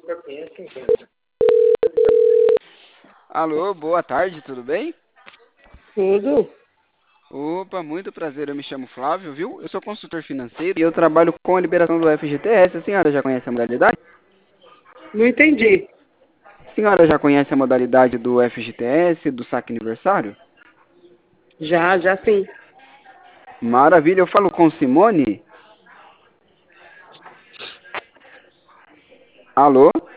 Alô, boa tarde, tudo bem? Tudo? Opa, muito prazer, eu me chamo Flávio, viu? Eu sou consultor financeiro e eu trabalho com a liberação do FGTS. A senhora já conhece a modalidade? Não entendi. A senhora já conhece a modalidade do FGTS, do saque aniversário? Já sim. Maravilha, eu falo com Simone? Alô?